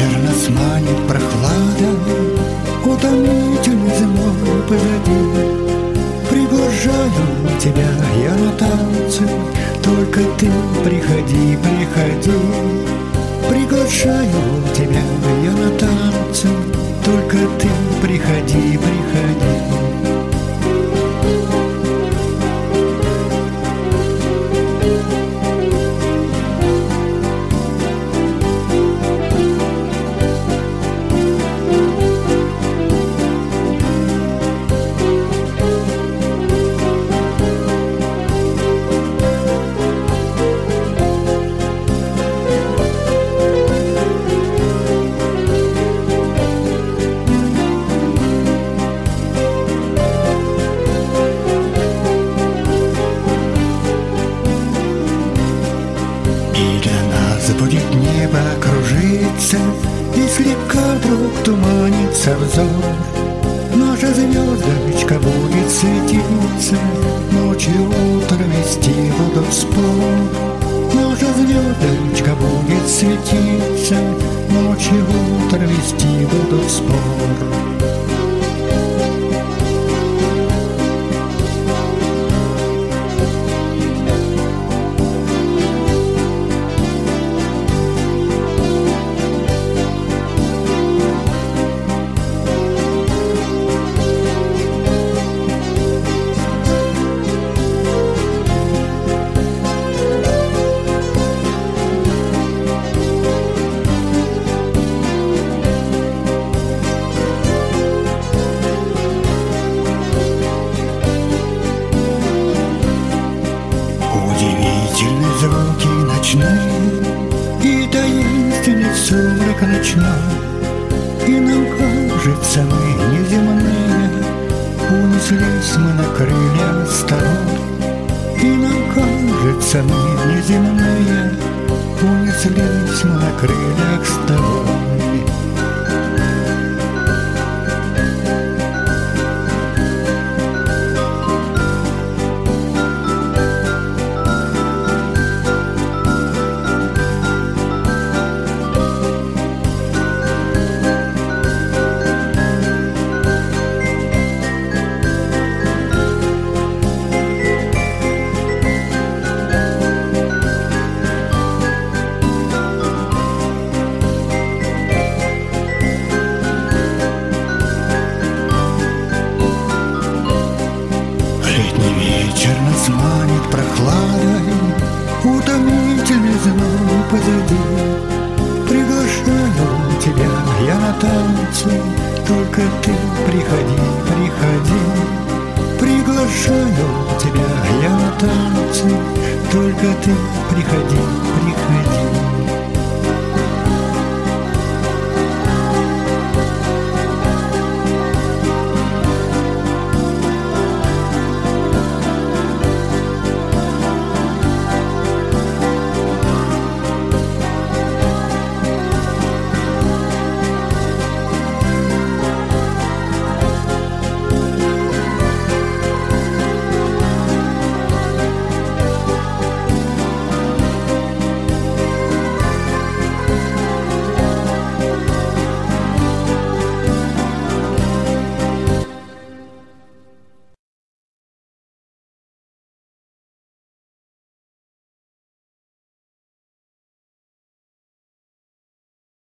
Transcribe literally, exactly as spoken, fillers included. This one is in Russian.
вечер нас манит прохлада, утомительный зимой позади. Приглашаю тебя я на танцы, только ты приходи, приходи. Приглашаю тебя я на танцы, только ты приходи, приходи. Будет небо кружиться, и слегка вдруг туманится взор. Наша звездочка будет светиться, ночью утро вести будут спор. Наша звездочка будет светиться, ночью утро вести будут спор. Удивительны звуки ночные и таинственный сумрак ночной. И нам кажется, мы неземные, унеслись мы на крыльях с тобой. И нам кажется, мы неземные, унеслись мы на крыльях с тобой. Вечер нас манит прохладой, утомительный зной позади. Приглашаю тебя я на танцы, только ты приходи, приходи. Приглашаю тебя я на танцы, только ты приходи, приходи.